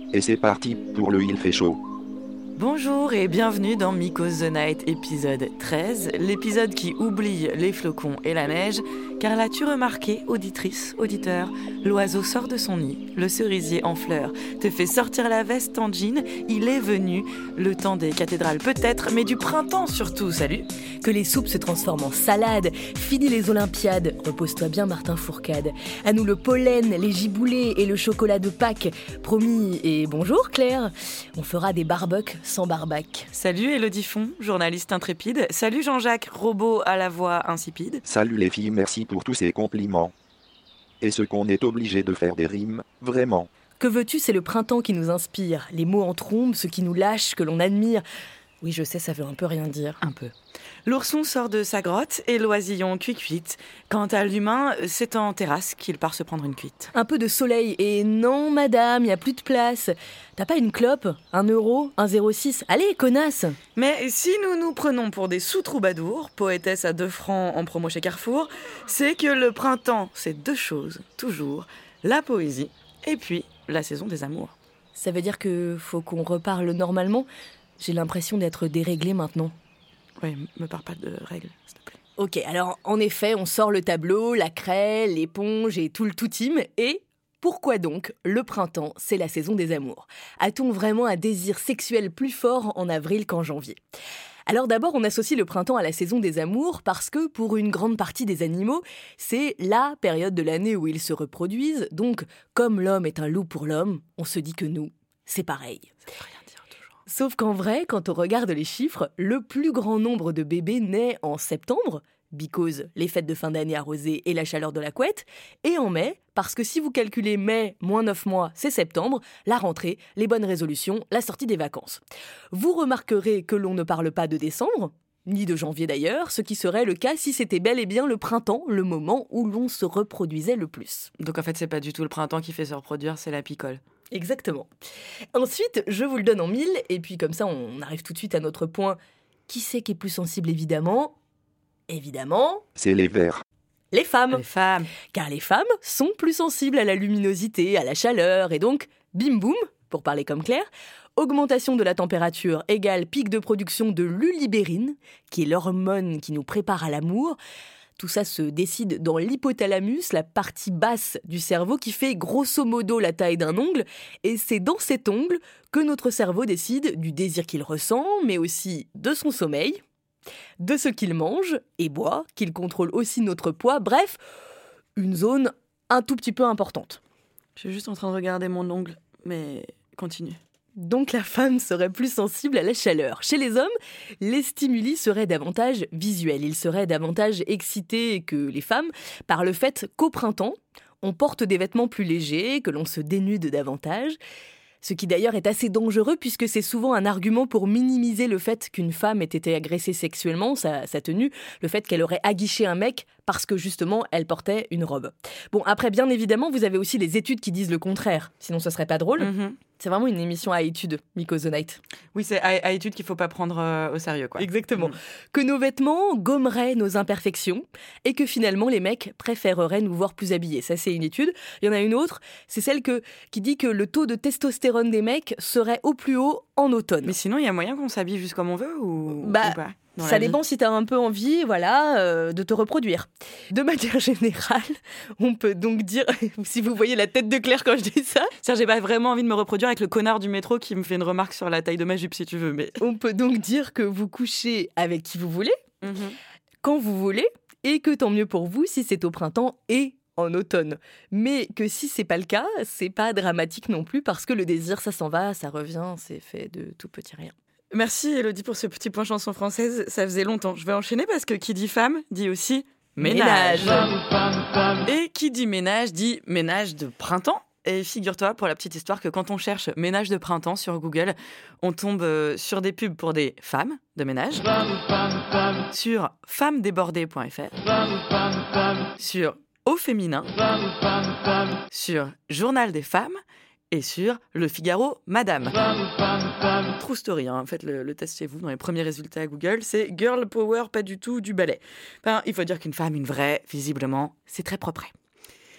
Et c'est parti pour le Il fait chaud. Bonjour et bienvenue dans Miko's The Night, épisode 13, l'épisode qui oublie les flocons et la neige, car l'as-tu remarqué, auditrice, auditeur, l'oiseau sort de son nid, le cerisier en fleurs te fait sortir la veste en jean, il est venu, le temps des cathédrales peut-être, mais du printemps surtout, salut. Que les soupes se transforment en salade, fini les Olympiades, repose-toi bien Martin Fourcade. À nous le pollen, les giboulées et le chocolat de Pâques, promis et bonjour Claire, on fera des barbecues sans barbac. Salut Élodie Font, journaliste intrépide, salut Jean-Jacques, robot à la voix insipide. Salut les filles, merci pour tous ces compliments. Est-ce qu'on est obligé de faire des rimes, vraiment? Que veux-tu, c'est le printemps qui nous inspire, les mots en trombe, ceux qui nous lâchent, que l'on admire. Oui, je sais, ça veut un peu rien dire. Un peu. L'ourson sort de sa grotte et l'oisillon cuit-cuite. Quant à l'humain, c'est en terrasse qu'il part se prendre une cuite. Un peu de soleil et non, madame, y a plus de place. T'as pas une clope, 1 euro, 1,06 ? Allez, connasse. Mais si nous nous prenons pour des sous-troubadours, poétesse à 2 francs en promo chez Carrefour, c'est que le printemps, c'est 2 choses, toujours, la poésie et puis la saison des amours. Ça veut dire que faut qu'on reparle normalement ? J'ai l'impression d'être déréglée maintenant. Oui, me parle pas de règles, s'il te plaît. Ok, alors en effet, on sort le tableau, la craie, l'éponge et tout le tout-team. Et pourquoi donc le printemps, c'est la saison des amours ? A-t-on vraiment un désir sexuel plus fort en avril qu'en janvier ? Alors d'abord, on associe le printemps à la saison des amours parce que pour une grande partie des animaux, c'est la période de l'année où ils se reproduisent. Donc, comme l'homme est un loup pour l'homme, on se dit que nous, c'est pareil. Ça veut rien dire toujours. Sauf qu'en vrai, quand on regarde les chiffres, le plus grand nombre de bébés naît en septembre, because les fêtes de fin d'année arrosées et la chaleur de la couette, et en mai, parce que si vous calculez mai moins 9 mois, c'est septembre, la rentrée, les bonnes résolutions, la sortie des vacances. Vous remarquerez que l'on ne parle pas de décembre, ni de janvier d'ailleurs, ce qui serait le cas si c'était bel et bien le printemps, le moment où l'on se reproduisait le plus. Donc en fait, c'est pas du tout le printemps qui fait se reproduire, c'est la picole. Exactement. Ensuite, je vous le donne en 1000, et puis comme ça, on arrive tout de suite à notre point. Qui c'est qui est plus sensible, évidemment ? Évidemment, C'est les verts. les femmes. Les femmes. Car les femmes sont plus sensibles à la luminosité, à la chaleur, et donc, bim boum, pour parler comme Claire, augmentation de la température égale pic de production de l'ulibérine, qui est l'hormone qui nous prépare à l'amour. Tout ça se décide dans l'hypothalamus, la partie basse du cerveau qui fait grosso modo la taille d'un ongle. Et c'est dans cet ongle que notre cerveau décide du désir qu'il ressent, mais aussi de son sommeil, de ce qu'il mange et boit, qu'il contrôle aussi notre poids. Bref, une zone un tout petit peu importante. Je suis juste en train de regarder mon ongle, mais continue. Donc la femme serait plus sensible à la chaleur. Chez les hommes, les stimuli seraient davantage visuels. Ils seraient davantage excités que les femmes par le fait qu'au printemps, on porte des vêtements plus légers, que l'on se dénude davantage. Ce qui d'ailleurs est assez dangereux puisque c'est souvent un argument pour minimiser le fait qu'une femme ait été agressée sexuellement, sa tenue, le fait qu'elle aurait aguiché un mec parce que justement elle portait une robe. Bon, après bien évidemment, vous avez aussi les études qui disent le contraire, sinon ce serait pas drôle. C'est vraiment une émission à études, Miko's The Night. Oui, c'est à étude qu'il faut pas prendre au sérieux, quoi. Exactement. Que nos vêtements gommeraient nos imperfections et que finalement les mecs préféreraient nous voir plus habillés. Ça, c'est une étude. Il y en a une autre, c'est celle qui dit que le taux de testostérone des mecs serait au plus haut en automne. Mais sinon, il y a moyen qu'on s'habille juste comme on veut ou pas dans Ça la vie. dépend si t'as un peu envie, de te reproduire. De manière générale, on peut donc dire, si vous voyez la tête de Claire quand je dis ça, C'est-à-dire, j'ai pas vraiment envie de me reproduire avec le connard du métro qui me fait une remarque sur la taille de ma jupe, si tu veux, mais... on peut donc dire que vous couchez avec qui vous voulez, quand vous voulez, et que tant mieux pour vous si c'est au printemps et en automne. Mais que si c'est pas le cas, c'est pas dramatique non plus parce que le désir, ça s'en va, ça revient, c'est fait de tout petit rien. Merci Élodie pour ce petit point chanson française, ça faisait longtemps. Je vais enchaîner parce que qui dit femme dit aussi ménage. Et qui dit ménage dit ménage de printemps. Et figure-toi, pour la petite histoire, que quand on cherche ménage de printemps sur Google, on tombe sur des pubs pour des femmes de ménage, sur femmesdébordées.fr, sur Au Féminin, sur Journal des femmes et sur Le Figaro Madame. True story, hein. Faites le test chez vous. Dans les premiers résultats à Google, c'est Girl Power, pas du tout du ballet. Enfin, il faut dire qu'une femme, une vraie, visiblement, c'est très propre.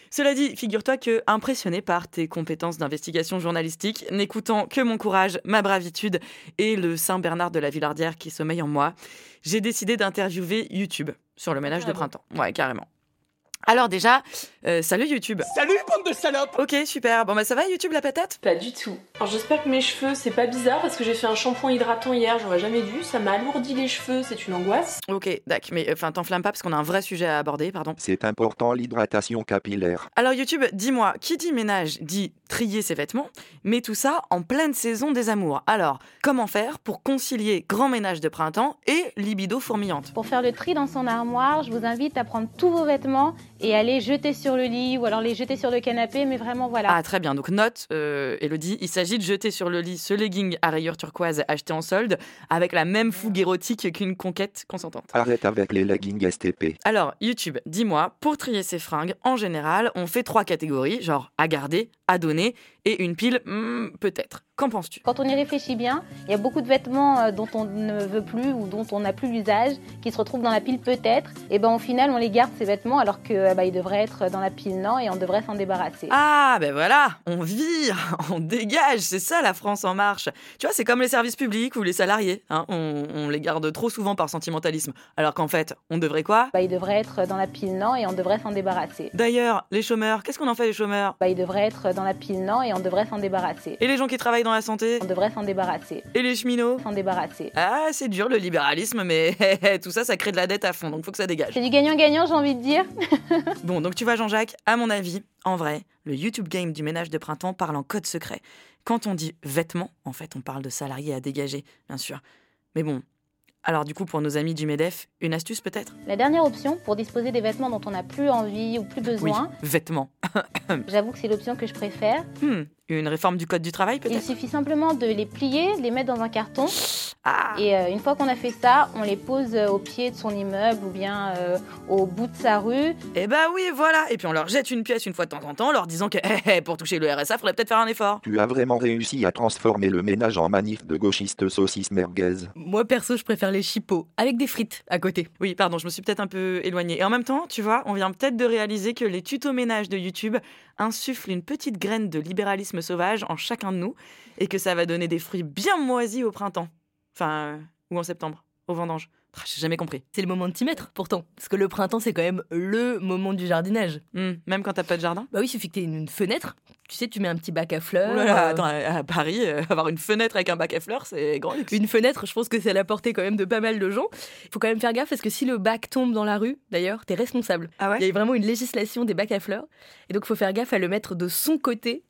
Cela dit, figure-toi que, impressionné par tes compétences d'investigation journalistique, n'écoutant que mon courage, ma bravitude et le Saint-Bernard de la Villardière qui sommeille en moi, j'ai décidé d'interviewer YouTube sur le ménage de printemps. Ouais, carrément. Alors déjà, salut YouTube. Salut, bande de salopes. Ok, super. Bon bah ça va YouTube la patate ? Pas du tout. Alors j'espère que mes cheveux, c'est pas bizarre parce que j'ai fait un shampoing hydratant hier, j'aurais jamais dû. Ça m'a alourdi les cheveux, c'est une angoisse. Ok, d'accord, mais t'enflamme pas parce qu'on a un vrai sujet à aborder, pardon. C'est important l'hydratation capillaire. Alors YouTube, dis-moi, qui dit ménage dit trier ses vêtements, mais tout ça en pleine saison des amours. Alors, comment faire pour concilier grand ménage de printemps et libido fourmillante ? Pour faire le tri dans son armoire, je vous invite à prendre tous vos vêtements et à les jeter sur le lit ou alors les jeter sur le canapé, mais vraiment voilà. Ah très bien, donc note, Elodie, il s'agit de jeter sur le lit ce legging à rayures turquoise acheté en solde avec la même fougue érotique qu'une conquête consentante. Arrête avec les leggings STP. Alors YouTube, dis-moi, pour trier ses fringues, en général, on fait 3 catégories, genre à garder, à donner et une pile, peut-être. Qu'en penses-tu ? Quand on y réfléchit bien, il y a beaucoup de vêtements dont on ne veut plus ou dont on n'a plus l'usage, qui se retrouvent dans la pile peut-être, et ben au final on les garde ces vêtements alors que ils devraient être dans la pile non et on devrait s'en débarrasser. Ah ben voilà, on vire, on dégage, c'est ça la France en marche. Tu vois, c'est comme les services publics ou les salariés, hein, on les garde trop souvent par sentimentalisme, alors qu'en fait, on devrait quoi ? Ils devraient être dans la pile non et on devrait s'en débarrasser. D'ailleurs, les chômeurs, qu'est-ce qu'on en fait des chômeurs ? Ils devraient être dans la pile non et on devrait s'en débarrasser. Et les gens qui travaillent dans la santé ? On devrait s'en débarrasser. Et les cheminots ? S'en débarrasser. Ah, c'est dur le libéralisme, mais tout ça, ça crée de la dette à fond, donc faut que ça dégage. C'est du gagnant-gagnant, j'ai envie de dire. Bon, donc tu vois Jean-Jacques, à mon avis, en vrai, le YouTube game du ménage de printemps parle en code secret. Quand on dit vêtements, en fait, on parle de salariés à dégager, bien sûr. Mais bon, alors du coup, pour nos amis du MEDEF, une astuce peut-être ? La dernière option, pour disposer des vêtements dont on n'a plus envie ou plus besoin, Oui, vêtements. j'avoue que c'est l'option que je préfère. Une réforme du code du travail Il peut-être ? suffit simplement de les plier, de les mettre dans un carton. Ah. Et une fois qu'on a fait ça, on les pose au pied de son immeuble ou bien au bout de sa rue. Eh bah oui, voilà. Et puis on leur jette une pièce une fois de temps en temps, leur disant que pour toucher le RSA, faudrait peut-être faire un effort. Tu as vraiment réussi à transformer le ménage en manif de gauchistes saucisses merguez. Moi, perso, je préfère les chipots, avec des frites à côté. Oui, pardon, je me suis peut-être un peu éloignée. Et en même temps, tu vois, on vient peut-être de réaliser que les tutos ménage de YouTube insufflent une petite graine de libéralisme sauvage en chacun de nous et que ça va donner des fruits bien moisis au printemps. Enfin, ou en septembre, aux vendanges. J'ai jamais compris. C'est le moment de t'y mettre, pourtant. Parce que le printemps, c'est quand même le moment du jardinage. Même quand t'as pas de jardin ? Bah oui, il suffit que t'aies une fenêtre. Tu sais, tu mets un petit bac à fleurs. Oh là là, attends, à Paris, avoir une fenêtre avec un bac à fleurs, c'est grand luxe. Une fenêtre, je pense que c'est à la portée quand même de pas mal de gens. Il faut quand même faire gaffe parce que si le bac tombe dans la rue, d'ailleurs, t'es responsable. Ah ouais ? Il y a vraiment une législation des bacs à fleurs. Et donc, il faut faire gaffe à le mettre de son côté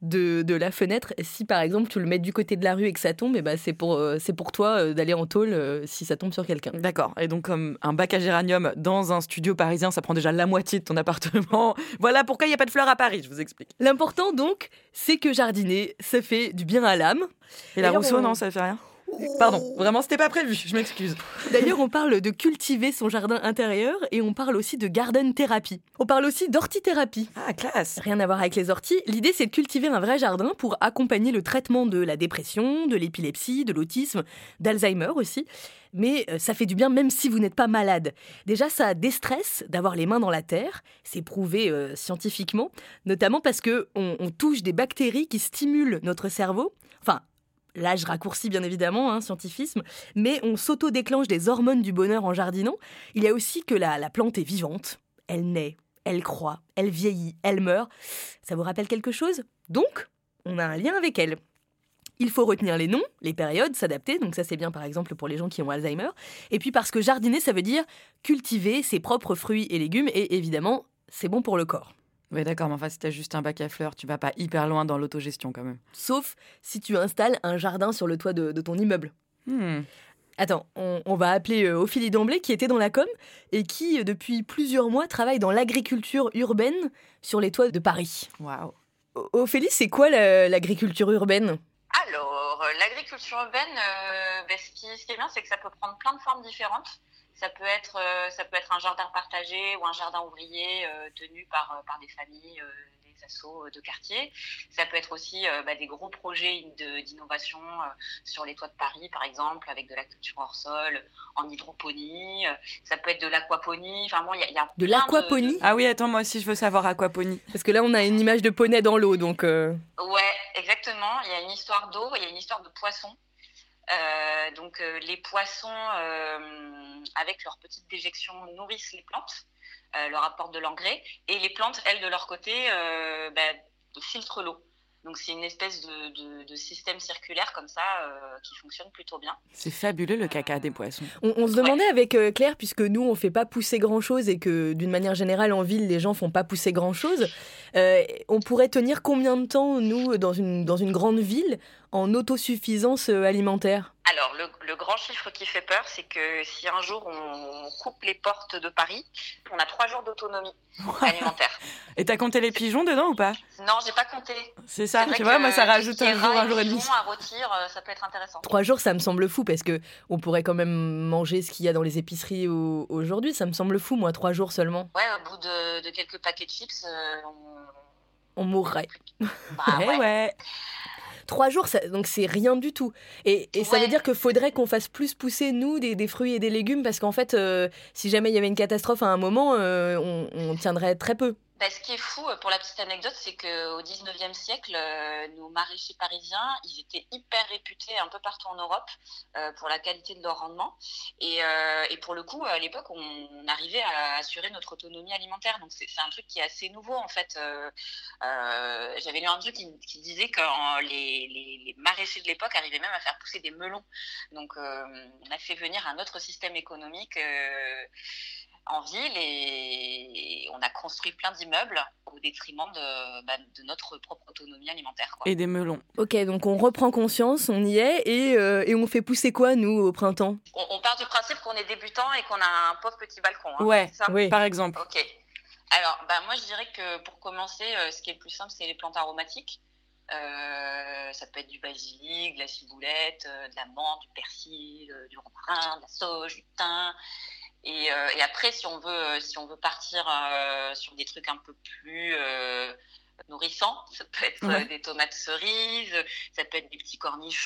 de la fenêtre. Si par exemple tu le mets du côté de la rue et que ça tombe, et bah, c'est pour toi d'aller en tôle si ça tombe sur quelqu'un. D'accord. Et donc comme un bac à géranium dans un studio parisien, ça prend déjà la moitié de ton appartement. Voilà pourquoi il n'y a pas de fleurs à Paris, je vous explique. L'important donc, c'est que jardiner, ça fait du bien à l'âme. Et la Rousseau, non, ça fait rien ? Pardon, vraiment, c'était pas prévu, je m'excuse. D'ailleurs, on parle de cultiver son jardin intérieur et on parle aussi de garden thérapie. On parle aussi d'hortithérapie. Ah, classe. Rien à voir avec les orties. L'idée, c'est de cultiver un vrai jardin pour accompagner le traitement de la dépression, de l'épilepsie, de l'autisme, d'Alzheimer aussi. Mais ça fait du bien même si vous n'êtes pas malade. Déjà, ça déstresse d'avoir les mains dans la terre. C'est prouvé scientifiquement, notamment parce qu'on touche des bactéries qui stimulent notre cerveau. Enfin, là, je raccourcis bien évidemment, scientifisme, mais on s'auto-déclenche des hormones du bonheur en jardinant. Il y a aussi que la plante est vivante. Elle naît, elle croît, elle vieillit, elle meurt. Ça vous rappelle quelque chose ? Donc, on a un lien avec elle. Il faut retenir les noms, les périodes, s'adapter. Donc ça, c'est bien par exemple pour les gens qui ont Alzheimer. Et puis parce que jardiner, ça veut dire cultiver ses propres fruits et légumes. Et évidemment, c'est bon pour le corps. Oui, d'accord, mais enfin, si t'as juste un bac à fleurs, tu vas pas hyper loin dans l'autogestion quand même. Sauf si tu installes un jardin sur le toit de ton immeuble. Attends, on va appeler Ophélie Damblé qui était dans la com et qui, depuis plusieurs mois, travaille dans l'agriculture urbaine sur les toits de Paris. Waouh. Ophélie, c'est quoi l'agriculture urbaine ? Alors, l'agriculture urbaine, ce qui est bien, c'est que ça peut prendre plein de formes différentes. Ça peut être un jardin partagé ou un jardin ouvrier tenu par des familles, des assos de quartier. Ça peut être aussi des gros projets d'innovation sur les toits de Paris, par exemple, avec de la culture hors sol, en hydroponie. Ça peut être de l'aquaponie. Enfin bon, il y a De l'aquaponie ? Ah oui, attends, moi aussi je veux savoir aquaponie. Parce que là, on a une image de poney dans l'eau, donc... Ouais, exactement. Il y a une histoire d'eau, il y a une histoire de poissons. Donc les poissons, avec leur petite déjection, nourrissent les plantes, leur apportent de l'engrais, et les plantes, elles, de leur côté, filtrent l'eau. Donc c'est une espèce de système circulaire comme ça qui fonctionne plutôt bien. C'est fabuleux le caca des poissons. On se demandait avec Claire, puisque nous on fait pas pousser grand chose et que d'une manière générale en ville les gens font pas pousser grand chose, on pourrait tenir combien de temps nous dans une grande ville en autosuffisance alimentaire ? Alors le grand chiffre qui fait peur, c'est que si un jour on coupe les portes de Paris, on a 3 jours d'autonomie alimentaire. Et t'as compté les pigeons dedans ou pas ? Non, j'ai pas compté. C'est ça, tu vois, moi ça rajoute un jour et demi. À rôtir, ça peut être intéressant. 3 jours, ça me semble fou parce que on pourrait quand même manger ce qu'il y a dans les épiceries aujourd'hui. Ça me semble fou, moi, 3 jours seulement. Ouais, au bout de quelques paquets de chips, on mourrait. Ouais. 3 jours, donc c'est rien du tout. Et ça veut dire qu'il faudrait qu'on fasse plus pousser, nous, des fruits et des légumes, parce qu'en fait, si jamais il y avait une catastrophe à un moment, on tiendrait très peu. Ce qui est fou, pour la petite anecdote, c'est qu'au 19e siècle, nos maraîchers parisiens, ils étaient hyper réputés un peu partout en Europe pour la qualité de leur rendement. Et pour le coup, à l'époque, on arrivait à assurer notre autonomie alimentaire. Donc c'est un truc qui est assez nouveau, en fait. J'avais lu un truc qui disait que les maraîchers de l'époque arrivaient même à faire pousser des melons. Donc on a fait venir un autre système économique en ville et on a construit plein d'immeubles au détriment de notre propre autonomie alimentaire, quoi. Et des melons. Ok, donc on reprend conscience, on y est et on fait pousser quoi, nous, au printemps ? On part du principe qu'on est débutant et qu'on a un pauvre petit balcon. Hein, ouais, c'est ça ? Oui, par exemple. Ok. Alors, moi, je dirais que pour commencer, ce qui est le plus simple, c'est les plantes aromatiques. Ça peut être du basilic, de la ciboulette, de la menthe, du persil, du romarin, de la sauge, du thym. Et après, si on veut partir sur des trucs un peu plus nourrissants, ça peut être des tomates cerises, ça peut être des petits cornichons,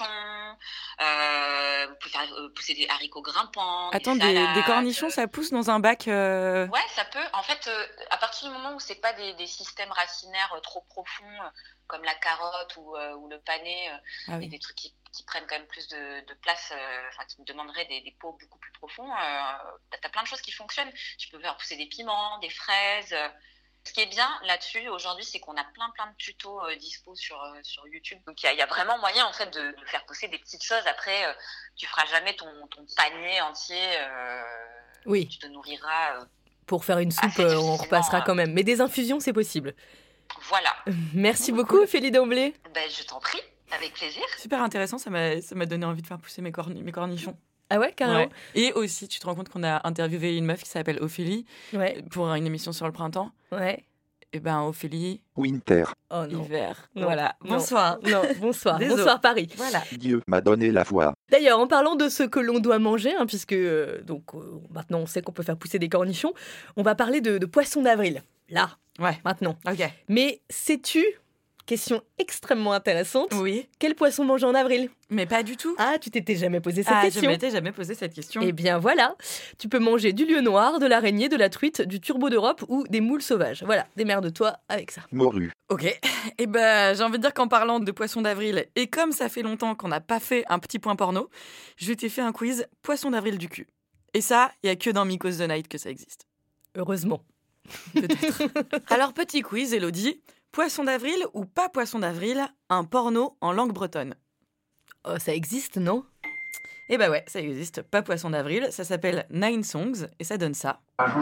vous pouvez faire pousser des haricots grimpants. Attends, des cornichons, ça pousse dans un bac Ouais, ça peut. En fait, à partir du moment où c'est pas des systèmes racinaires trop profonds, comme la carotte ou le panais, et des trucs qui prennent quand même plus de place, qui demanderaient des pots beaucoup plus profonds, t'as plein de choses qui fonctionnent. Tu peux faire pousser des piments, des fraises. Ce qui est bien là-dessus aujourd'hui, c'est qu'on a plein de tutos dispo sur YouTube. Donc il y a vraiment moyen en fait de faire pousser des petites choses. Après, tu feras jamais ton panier entier. Oui. Tu te nourriras. Pour faire une soupe, on repassera quand même. Mais des infusions, c'est possible. Voilà. Merci beaucoup, Ophélie Damblé. Je t'en prie, avec plaisir. Super intéressant, ça m'a donné envie de faire pousser mes cornichons. Ah ouais, carrément. Ouais. Et aussi, tu te rends compte qu'on a interviewé une meuf qui s'appelle Ophélie pour une émission sur le printemps. Ouais. Et Ophélie. Winter. Oh non. Hiver. Non. Voilà. Non. Bonsoir. Non, bonsoir. Bonsoir Paris. Voilà. Dieu m'a donné la voix. D'ailleurs, en parlant de ce que l'on doit manger, puisque maintenant on sait qu'on peut faire pousser des cornichons, on va parler de poisson d'avril. Là. Ouais. Maintenant. Ok. Mais sais-tu, question extrêmement intéressante, oui. Quel poisson manger en avril ? Mais pas du tout. Ah, tu t'étais jamais posé cette question ? Je m'étais jamais posé cette question. Eh bien voilà, tu peux manger du lieu noir, de l'araignée, de la truite, du turbo d'Europe ou des moules sauvages. Voilà, démerde-toi avec ça. Morue. Ok, et j'ai envie de dire qu'en parlant de poisson d'avril, et comme ça fait longtemps qu'on n'a pas fait un petit point porno, je t'ai fait un quiz poisson d'avril du cul. Et ça, il n'y a que dans Miko's The Night que ça existe. Heureusement. Peut-être. Alors petit quiz, Elodie. Poisson d'avril ou pas poisson d'avril, un porno en langue bretonne. Oh, ça existe, non ? Eh ouais, ça existe. Pas poisson d'avril, ça s'appelle Nine Songs et ça donne ça.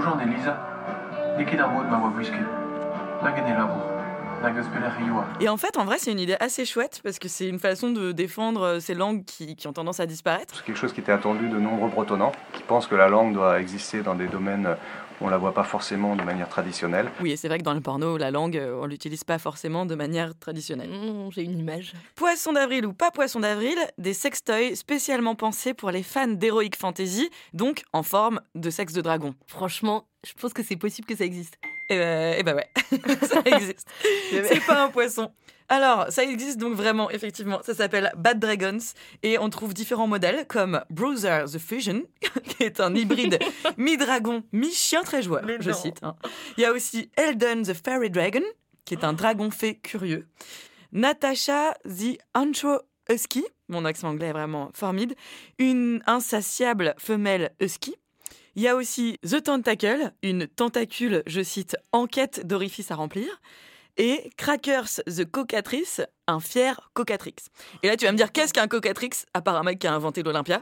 Et en fait, en vrai, c'est une idée assez chouette parce que c'est une façon de défendre ces langues qui ont tendance à disparaître. C'est quelque chose qui était attendu de nombreux bretonnants qui pensent que la langue doit exister dans des domaines où on la voit pas forcément de manière traditionnelle. Oui, et c'est vrai que dans le porno, la langue, on l'utilise pas forcément de manière traditionnelle. J'ai une image. Poisson d'avril ou pas poisson d'avril, des sextoys spécialement pensés pour les fans d'heroic fantasy, donc en forme de sexe de dragon. Franchement, je pense que c'est possible que ça existe. Eh ben ouais, ça existe. C'est pas un poisson. Alors, ça existe donc vraiment, effectivement. Ça s'appelle Bad Dragons et on trouve différents modèles comme Browser the Fusion, qui est un hybride mi-dragon, mi-chien très joueur, je cite. Il y a aussi Eldon the Fairy Dragon, qui est un dragon fée curieux. Natasha the Antro Husky, mon accent anglais est vraiment formidable, une insatiable femelle husky. Il y a aussi The Tentacle, une tentacule, je cite, en quête d'orifice à remplir. Et Crackers the Cocatrix, un fier cocatrix. Et là, tu vas me dire, qu'est-ce qu'un cocatrix, à part un mec qui a inventé l'Olympia?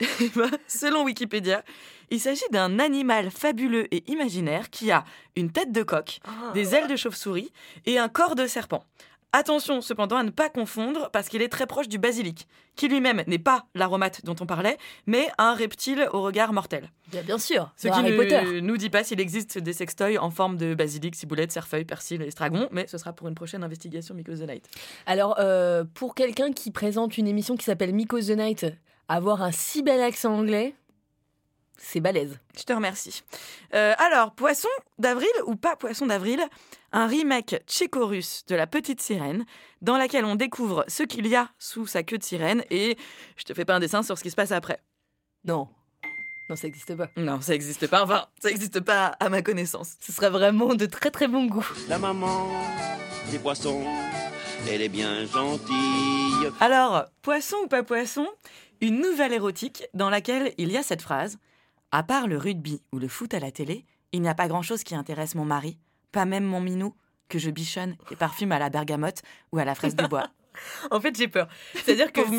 Selon Wikipédia, il s'agit d'un animal fabuleux et imaginaire qui a une tête de coq, des ailes de chauve-souris et un corps de serpent. Attention cependant à ne pas confondre parce qu'il est très proche du basilic, qui lui-même n'est pas l'aromate dont on parlait, mais un reptile au regard mortel. Bien sûr, ce qui ne nous dit pas s'il existe des sextoys en forme de basilic, ciboulette, cerfeuil, persil et estragon, mais ce sera pour une prochaine investigation Mycos the Night. Alors, pour quelqu'un qui présente une émission qui s'appelle Mycos the Night, avoir un si bel accent anglais, c'est balèze. Je te remercie. Alors, Poisson d'avril ou pas Poisson d'avril, un remake tchéco-russe de La Petite Sirène, dans laquelle on découvre ce qu'il y a sous sa queue de sirène et je te fais pas un dessin sur ce qui se passe après. Non, ça n'existe pas. Non, ça n'existe pas. Enfin, ça n'existe pas à ma connaissance. Ce serait vraiment de très très bon goût. La maman des poissons, elle est bien gentille. Alors, Poisson ou pas Poisson, une nouvelle érotique dans laquelle il y a cette phrase. À part le rugby ou le foot à la télé, il n'y a pas grand-chose qui intéresse mon mari, pas même mon minou, que je bichonne et parfume à la bergamote ou à la fraise du bois. En fait, j'ai peur. C'est-à-dire que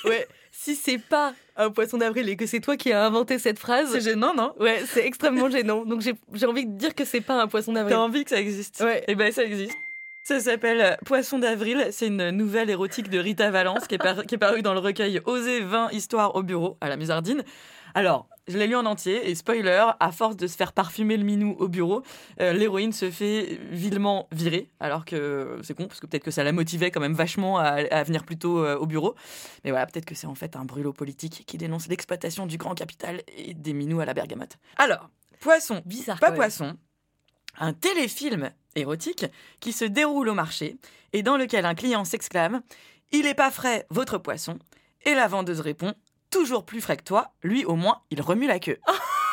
si c'est pas un poisson d'avril et que c'est toi qui as inventé cette phrase... C'est gênant, non? Ouais, c'est extrêmement gênant. Donc j'ai envie de dire que c'est pas un poisson d'avril. T'as envie que ça existe? Ouais. Eh ben, ça existe. Ça s'appelle Poisson d'avril. C'est une nouvelle érotique de Rita Valence qui est parue dans le recueil Oser 20 histoires au bureau à la Musardine. Alors, je l'ai lu en entier et spoiler, à force de se faire parfumer le minou au bureau, l'héroïne se fait vilement virer, alors que c'est con, parce que peut-être que ça la motivait quand même vachement à venir plus tôt au bureau. Mais voilà, peut-être que c'est en fait un brûlot politique qui dénonce l'exploitation du grand capital et des minous à la bergamote. Alors, Poisson, bizarre, pas Poisson, un téléfilm érotique qui se déroule au marché et dans lequel un client s'exclame « Il est pas frais, votre poisson ?» et la vendeuse répond « Toujours plus frais que toi, lui au moins, il remue la queue. »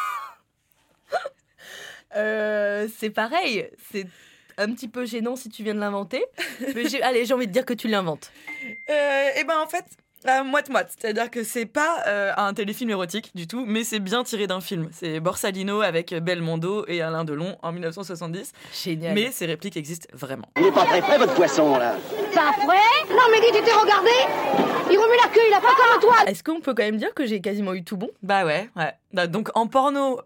C'est pareil, c'est un petit peu gênant si tu viens de l'inventer, mais j'ai envie de dire que tu l'inventes. Eh ben en fait, moite-moite, c'est-à-dire que c'est pas un téléfilm érotique du tout, mais c'est bien tiré d'un film. C'est Borsalino avec Belmondo et Alain Delon en 1970. Génial. Mais ces répliques existent vraiment. Il n'est pas très frais, votre poisson, là. Pas frais? Non, mais dis, tu t'es regardé? Il remue la queue, il a pas comme toi. Est-ce qu'on peut quand même dire que j'ai quasiment eu tout bon? Bah ouais. Donc en porno,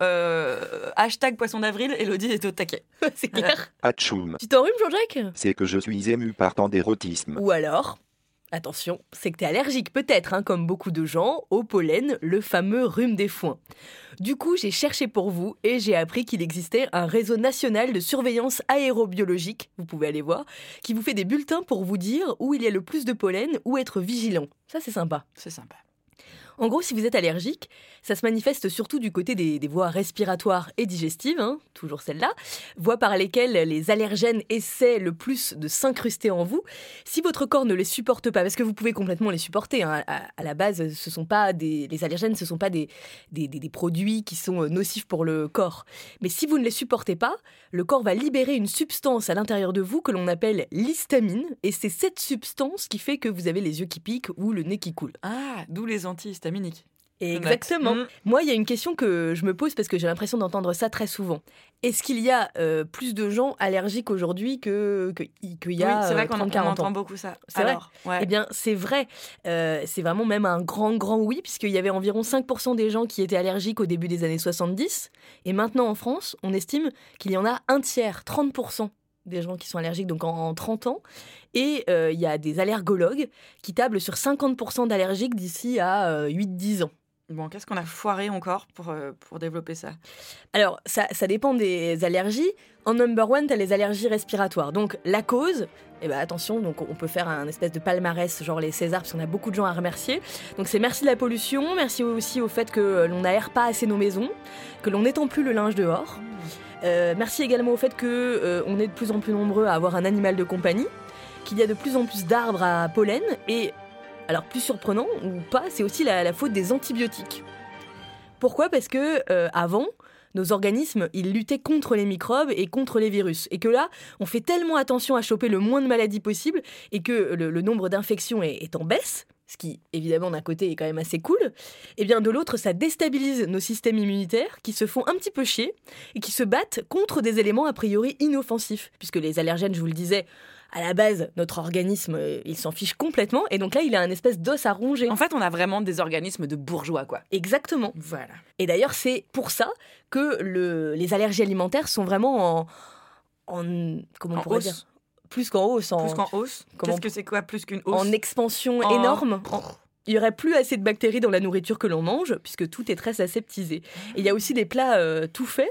hashtag Poisson d'avril, Elodie est au taquet. C'est clair. Atchoum. Tu t'enrhumes, Jean-Jacques? C'est que je suis ému par tant d'érotisme. Ou alors, attention, c'est que t'es allergique peut-être, comme beaucoup de gens, au pollen, le fameux rhume des foins. Du coup, j'ai cherché pour vous et j'ai appris qu'il existait un réseau national de surveillance aérobiologique, vous pouvez aller voir, qui vous fait des bulletins pour vous dire où il y a le plus de pollen, où être vigilant. Ça, c'est sympa. C'est sympa. En gros, si vous êtes allergique, ça se manifeste surtout du côté des voies respiratoires et digestives, toujours celles-là, voies par lesquelles les allergènes essaient le plus de s'incruster en vous. Si votre corps ne les supporte pas, parce que vous pouvez complètement les supporter, à la base, les allergènes, ce ne sont pas des produits qui sont nocifs pour le corps. Mais si vous ne les supportez pas, le corps va libérer une substance à l'intérieur de vous que l'on appelle l'histamine, et c'est cette substance qui fait que vous avez les yeux qui piquent ou le nez qui coule. Ah, d'où les antihistaminiques. Exactement. Moi, il y a une question que je me pose parce que j'ai l'impression d'entendre ça très souvent. Est-ce qu'il y a plus de gens allergiques aujourd'hui qu'il y a 30-40 ans? C'est vrai qu'on entend beaucoup ça. C'est vrai. Ouais. Eh bien, c'est vrai. C'est vraiment même un grand oui, puisqu'il y avait environ 5% des gens qui étaient allergiques au début des années 70. Et maintenant, en France, on estime qu'il y en a un tiers, 30%. Des gens qui sont allergiques donc en 30 ans. Et il y a des allergologues qui tablent sur 50% d'allergiques d'ici à 8-10 ans. Bon, qu'est-ce qu'on a foiré encore pour développer ça? Alors, ça dépend des allergies. En number one, tu as les allergies respiratoires. Donc, la cause, attention, donc on peut faire un espèce de palmarès, genre les Césars, parce qu'on a beaucoup de gens à remercier. Donc, c'est merci la pollution, merci aussi au fait que l'on n'aère pas assez nos maisons, que l'on n'étend plus le linge dehors. Merci également au fait qu'on est de plus en plus nombreux à avoir un animal de compagnie, qu'il y a de plus en plus d'arbres à pollen, et alors plus surprenant ou pas, c'est aussi la faute des antibiotiques. Pourquoi ? Parce que avant, nos organismes, ils luttaient contre les microbes et contre les virus. Et que là, on fait tellement attention à choper le moins de maladies possible et que le nombre d'infections est en baisse, ce qui, évidemment, d'un côté est quand même assez cool, et bien de l'autre, ça déstabilise nos systèmes immunitaires qui se font un petit peu chier et qui se battent contre des éléments a priori inoffensifs. Puisque les allergènes, je vous le disais, à la base, notre organisme, il s'en fiche complètement, et donc là, il a un espèce d'os à ronger. En fait, on a vraiment des organismes de bourgeois, quoi. Exactement. Voilà. Et d'ailleurs, c'est pour ça que les allergies alimentaires sont vraiment comment on pourrait dire ? Plus qu'en hausse. Plus qu'en hausse ? Qu'est-ce que c'est quoi plus qu'une hausse ? En expansion énorme. Il n'y aurait plus assez de bactéries dans la nourriture que l'on mange, puisque tout est très aseptisé. Et il y a aussi des plats tout faits.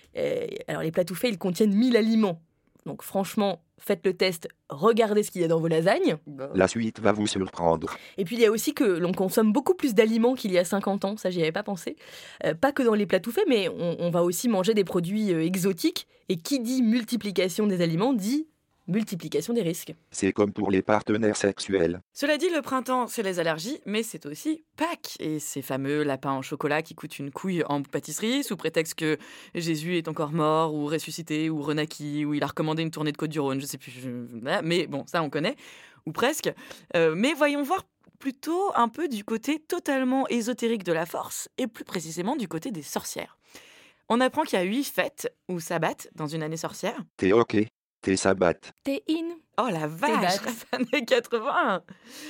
Alors, les plats tout faits, ils contiennent 1000 aliments. Donc franchement, faites le test, regardez ce qu'il y a dans vos lasagnes. La suite va vous surprendre. Et puis il y a aussi que l'on consomme beaucoup plus d'aliments qu'il y a 50 ans, ça j'y avais pas pensé. Pas que dans les plats tout faits, mais on va aussi manger des produits exotiques. Et qui dit multiplication des aliments dit multiplication des risques. C'est comme pour les partenaires sexuels. Cela dit, le printemps, c'est les allergies, mais c'est aussi Pâques. Et ces fameux lapins en chocolat qui coûtent une couille en pâtisserie, sous prétexte que Jésus est encore mort, ou ressuscité, ou renaquis, ou il a recommandé une tournée de Côte-du-Rhône, je sais plus. Mais bon, ça on connaît, ou presque. Mais voyons voir plutôt un peu du côté totalement ésotérique de la force, et plus précisément du côté des sorcières. On apprend qu'il y a 8 fêtes, ou sabbats, dans une année sorcière. T'es ok. T'es sabbat. T'es in. Oh la vache, années 80.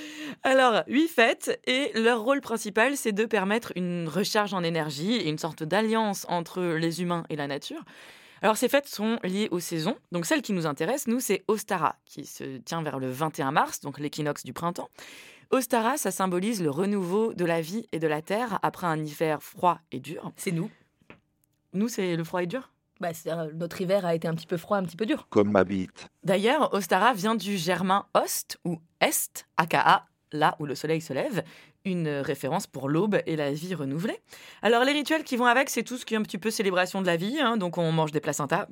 Alors, 8 fêtes, et leur rôle principal, c'est de permettre une recharge en énergie et une sorte d'alliance entre les humains et la nature. Alors, ces fêtes sont liées aux saisons. Donc, celle qui nous intéresse, nous, c'est Ostara, qui se tient vers le 21 mars, donc l'équinoxe du printemps. Ostara, ça symbolise le renouveau de la vie et de la terre après un hiver froid et dur. C'est nous. Nous, c'est le froid et dur ? Notre hiver a été un petit peu froid, un petit peu dur. Comme ma bite. D'ailleurs, Ostara vient du germain ost ou est, aka, là où le soleil se lève, une référence pour l'aube et la vie renouvelée. Alors les rituels qui vont avec, c'est tout ce qui est un petit peu célébration de la vie, donc on mange des placentas.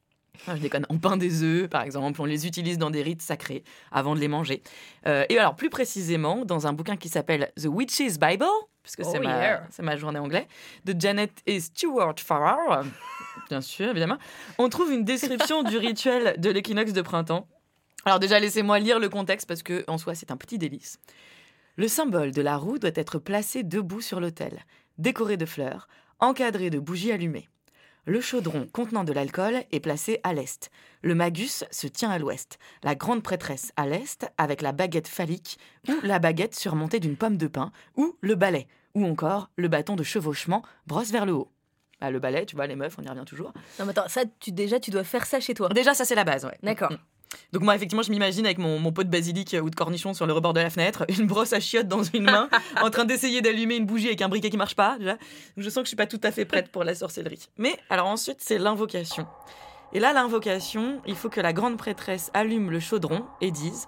Je déconne, on peint des œufs, par exemple, on les utilise dans des rites sacrés avant de les manger. Et alors, plus précisément, dans un bouquin qui s'appelle The Witch's Bible, puisque c'est ma journée anglais, de Janet et Stuart Farrar, bien sûr, évidemment, on trouve une description du rituel de l'équinoxe de printemps. Alors déjà, laissez-moi lire le contexte, parce qu'en soi, c'est un petit délice. Le symbole de la roue doit être placé debout sur l'autel, décoré de fleurs, encadré de bougies allumées. Le chaudron contenant de l'alcool est placé à l'est. Le magus se tient à l'ouest. La grande prêtresse à l'est avec la baguette phallique ou la baguette surmontée d'une pomme de pin ou le balai ou encore le bâton de chevauchement brosse vers le haut. Le balai, tu vois, les meufs, on y revient toujours. Non mais attends, ça, tu dois faire ça chez toi. Déjà, ça c'est la base, ouais. D'accord. Donc moi, effectivement, je m'imagine avec mon pot de basilic ou de cornichon sur le rebord de la fenêtre, une brosse à chiottes dans une main, en train d'essayer d'allumer une bougie avec un briquet qui marche pas. Déjà. Donc je sens que je suis pas tout à fait prête pour la sorcellerie. Mais alors ensuite, c'est l'invocation. Et là, l'invocation, il faut que la grande prêtresse allume le chaudron et dise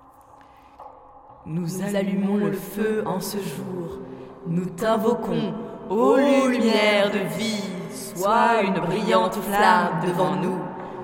« Nous allumons le feu en ce jour. Nous t'invoquons, ô lumière de vie, sois une brillante flamme devant nous. »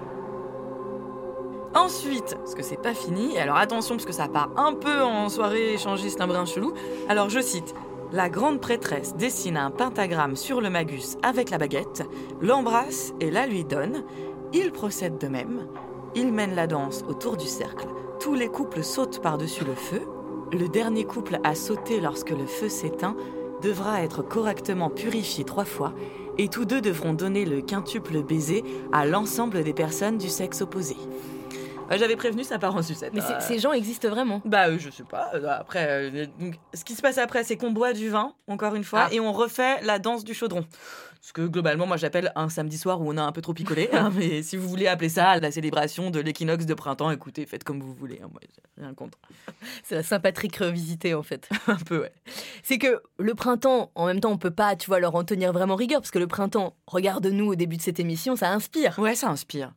Ensuite, parce que c'est pas fini, et alors attention parce que ça part un peu en soirée échangiste, un brin chelou, alors je cite, la grande prêtresse dessine un pentagramme sur le magus avec la baguette, l'embrasse et la lui donne, il procède de même, il mène la danse autour du cercle, tous les couples sautent par-dessus le feu, le dernier couple à sauter lorsque le feu s'éteint devra être correctement purifié 3 fois, et tous deux devront donner le quintuple baiser à l'ensemble des personnes du sexe opposé. J'avais prévenu, ça part en sucette. Mais ces gens existent vraiment ? Je sais pas. Après, donc, ce qui se passe après, c'est qu'on boit du vin, encore une fois, et on refait la danse du chaudron. Ce que globalement, moi, j'appelle un samedi soir où on a un peu trop picolé. Mais si vous voulez appeler ça la célébration de l'équinoxe de printemps, écoutez, faites comme vous voulez. Moi, j'ai rien contre. C'est la Saint-Patrick revisité, en fait. Un peu, ouais. C'est que le printemps, en même temps, on peut pas, tu vois, leur en tenir vraiment rigueur, parce que le printemps, regarde-nous au début de cette émission, ça inspire. Ouais, ça inspire.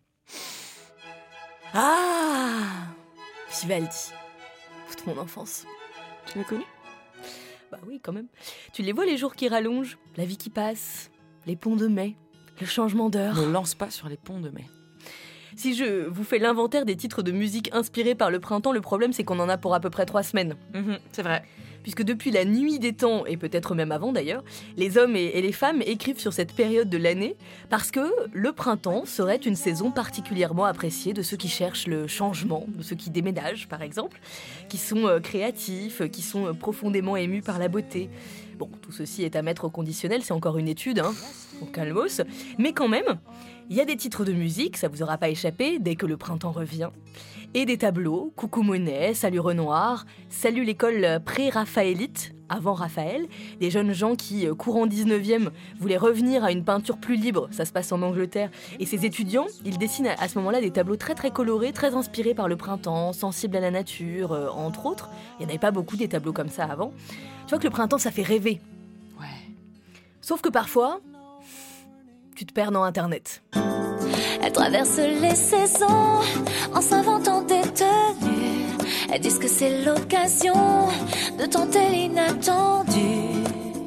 Ah, Vivaldi, toute mon enfance. Tu l'as connu ? Bah oui, quand même. Tu les vois les jours qui rallongent, la vie qui passe, les ponts de mai, Le changement d'heure. Ne lance pas sur les ponts de mai. Si je vous fais l'inventaire des titres de musique inspirés par le printemps, le problème c'est qu'on en a pour à peu près 3 semaines. C'est vrai. Puisque depuis la nuit des temps, et peut-être même avant d'ailleurs, les hommes et les femmes écrivent sur cette période de l'année parce que le printemps serait une saison particulièrement appréciée de ceux qui cherchent le changement, de ceux qui déménagent par exemple, qui sont créatifs, qui sont profondément émus par la beauté. Bon, tout ceci est à mettre au conditionnel, c'est encore une étude, au calmos, mais quand même, il y a des titres de musique, ça vous aura pas échappé, dès que le printemps revient. Et des tableaux, Coucou Monet, Salut Renoir, Salut l'école pré-raphaélite, avant Raphaël, des jeunes gens qui, courant 19e, voulaient revenir à une peinture plus libre, ça se passe en Angleterre, et ces étudiants, ils dessinent à ce moment-là des tableaux très très colorés, très inspirés par le printemps, sensibles à la nature, entre autres. Il n'y en avait pas beaucoup des tableaux comme ça avant. Tu vois que le printemps, ça fait rêver. Ouais. Sauf que parfois, tu te perds dans Internet. Elles traversent les saisons en s'inventant des tenues. Elles disent que c'est l'occasion de tenter l'inattendu.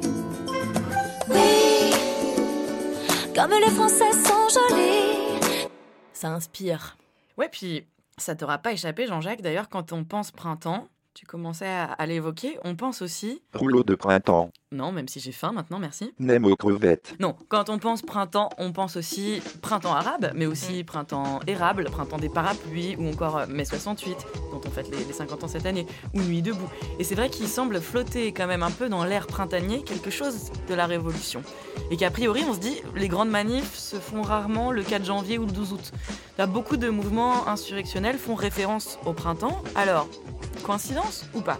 Oui, comme les Français sont jolis. Ça inspire. Ouais, puis ça t'aura pas échappé, Jean-Jacques. D'ailleurs, quand on pense printemps, tu commençais à l'évoquer, on pense aussi... Rouleau de printemps. Non, même si j'ai faim maintenant, merci. Nem aux crevettes. Non, quand on pense printemps, on pense aussi printemps arabe, mais aussi printemps érable, printemps des parapluies, ou encore mai 68, dont on fête les 50 ans cette année, ou Nuit debout. Et c'est vrai qu'il semble flotter quand même un peu dans l'air printanier quelque chose de la Révolution. Et qu'a priori, on se dit, les grandes manifs se font rarement le 4 janvier ou le 12 août. Là, beaucoup de mouvements insurrectionnels font référence au printemps. Alors, coïncidence ou pas ?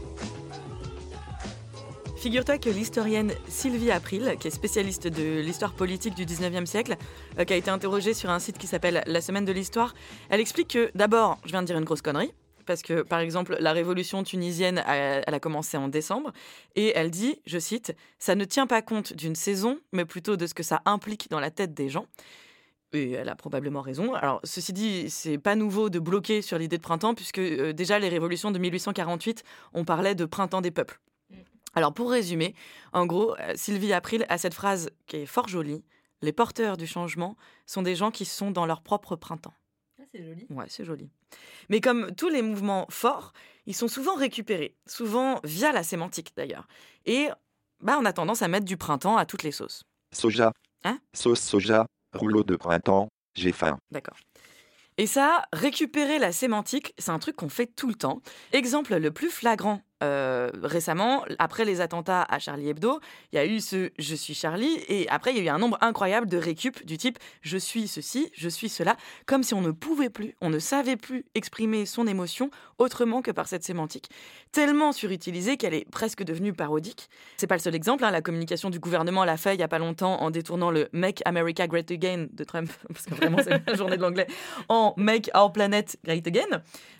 Figure-toi que l'historienne Sylvie April, qui est spécialiste de l'histoire politique du 19e siècle, qui a été interrogée sur un site qui s'appelle La Semaine de l'Histoire, elle explique que, d'abord, je viens de dire une grosse connerie, parce que, par exemple, la révolution tunisienne, elle a commencé en décembre, et elle dit, je cite, « Ça ne tient pas compte d'une saison, mais plutôt de ce que ça implique dans la tête des gens ». Et elle a probablement raison. Alors, ceci dit, c'est pas nouveau de bloquer sur l'idée de printemps, puisque déjà les révolutions de 1848, on parlait de printemps des peuples. Alors, pour résumer, en gros, Sylvie April a cette phrase qui est fort jolie. « Les porteurs du changement sont des gens qui sont dans leur propre printemps. » Ah, c'est joli. Ouais, c'est joli. Mais comme tous les mouvements forts, ils sont souvent récupérés, souvent via la sémantique d'ailleurs. Et on a tendance à mettre du printemps à toutes les sauces. Soja. Hein ? Sauce soja. Rouleau de printemps. J'ai faim. D'accord. Et ça, récupérer la sémantique, c'est un truc qu'on fait tout le temps. Exemple le plus flagrant, récemment, après les attentats à Charlie Hebdo, il y a eu ce « je suis Charlie » et après, il y a eu un nombre incroyable de récup du type « je suis ceci, je suis cela », comme si on ne pouvait plus, on ne savait plus exprimer son émotion autrement que par cette sémantique, tellement surutilisée qu'elle est presque devenue parodique. C'est pas le seul exemple, la communication du gouvernement l'a fait il y a pas longtemps en détournant le « Make America Great Again » de Trump, parce que vraiment c'est la journée de l'anglais, en « Make Our Planet Great Again ».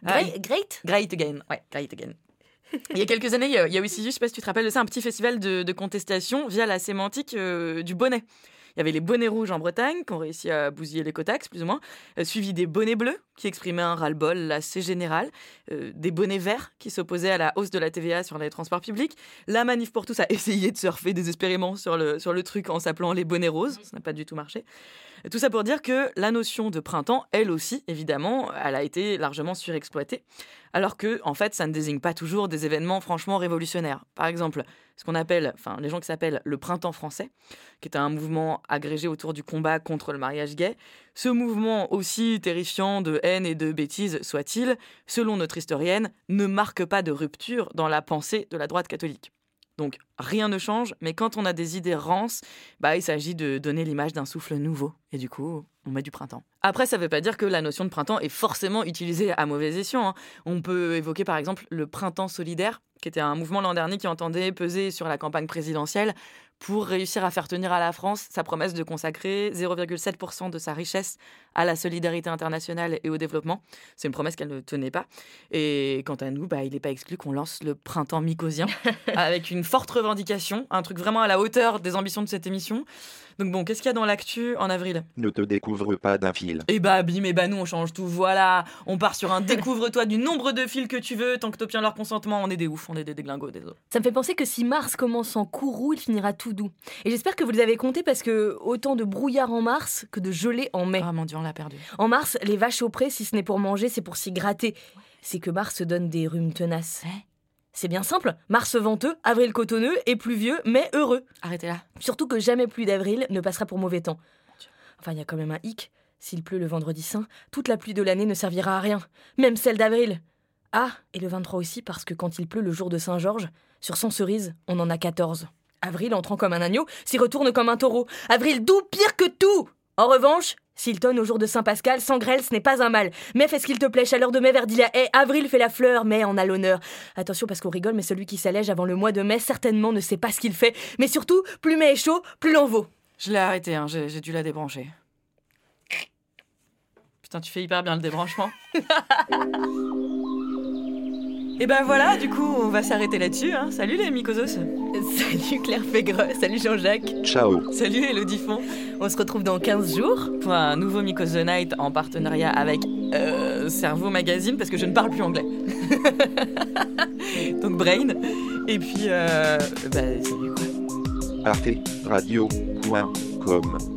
Great Again, ouais, Great Again. Il y a quelques années, il y a aussi eu, je ne sais pas si tu te rappelles de ça, un petit festival de contestation via la sémantique du bonnet. Il y avait les bonnets rouges en Bretagne, qui ont réussi à bousiller les Cotax, plus ou moins, suivi des bonnets bleus, qui exprimaient un ras-le-bol assez général, des bonnets verts, qui s'opposaient à la hausse de la TVA sur les transports publics. La Manif pour tous a essayé de surfer désespérément sur le truc en s'appelant les bonnets roses, ça n'a pas du tout marché. Tout ça pour dire que la notion de printemps, elle aussi, évidemment, elle a été largement surexploitée, alors que, en fait, ça ne désigne pas toujours des événements franchement révolutionnaires. Par exemple, ce qu'on appelle, les gens qui s'appellent le printemps français, qui est un mouvement agrégé autour du combat contre le mariage gay. Ce mouvement, aussi terrifiant de haine et de bêtises soit-il, selon notre historienne, ne marque pas de rupture dans la pensée de la droite catholique. Donc, rien ne change, mais quand on a des idées rances, il s'agit de donner l'image d'un souffle nouveau. Et du coup, on met du printemps. Après, ça ne veut pas dire que la notion de printemps est forcément utilisée à mauvais escient. On peut évoquer par exemple le printemps solidaire, qui était un mouvement l'an dernier qui entendait peser sur la campagne présidentielle pour réussir à faire tenir à la France sa promesse de consacrer 0,7% de sa richesse à la solidarité internationale et au développement. C'est une promesse qu'elle ne tenait pas. Et quant à nous, il n'est pas exclu qu'on lance le printemps mycosien avec une forte revendication, un truc vraiment à la hauteur des ambitions de cette émission. Donc bon, qu'est-ce qu'il y a dans l'actu en avril ? Ne te découvre pas d'un fil. Bim, nous on change tout, voilà. On part sur un découvre-toi du nombre de fils que tu veux, tant que t'obtiens leur consentement, on est des oufs. on est des déglingos, désolé. Ça me fait penser que si Mars commence en courroux, il finira tout doux. Et j'espère que vous les avez comptés parce que autant de brouillard en mars que de gelée en mai. Ah mon Dieu, on l'a perdu. En mars, les vaches au pré, si ce n'est pour manger, c'est pour s'y gratter. C'est que mars donne des rhumes tenaces. C'est bien simple, mars venteux, avril cotonneux et pluvieux, mais heureux. Arrêtez là. Surtout que jamais pluie d'avril ne passera pour mauvais temps. Enfin, il y a quand même un hic. S'il pleut le vendredi saint, toute la pluie de l'année ne servira à rien. Même celle d'avril. Ah, et le 23 aussi, parce que quand il pleut le jour de Saint-Georges, sur 100 cerises, on en a 14. Avril, entrant comme un agneau, s'y retourne comme un taureau. Avril doux, pire que tout. En revanche, s'il tonne au jour de Saint-Pascal, sans grêle, ce n'est pas un mal. Mais fais ce qu'il te plaît, chaleur de mai, verdit la haie. Avril fait la fleur, mai en a l'honneur. Attention parce qu'on rigole, mais celui qui s'allège avant le mois de mai, certainement ne sait pas ce qu'il fait. Mais surtout, plus mai est chaud, plus l'en vaut. Je l'ai arrêté, hein, j'ai dû la débrancher. Putain, tu fais hyper bien le débranchement. Et ben voilà, du coup, on va s'arrêter là-dessus. Hein. Salut les mycosos. Salut Claire Fégreux, salut Jean-Jacques. Ciao. Salut Elodie Font. On se retrouve dans 15 jours. Pour un nouveau Mycos The Night en partenariat avec Cerveau Magazine, parce que je ne parle plus anglais. Donc Brain. Et puis, salut quoi. arteradio.com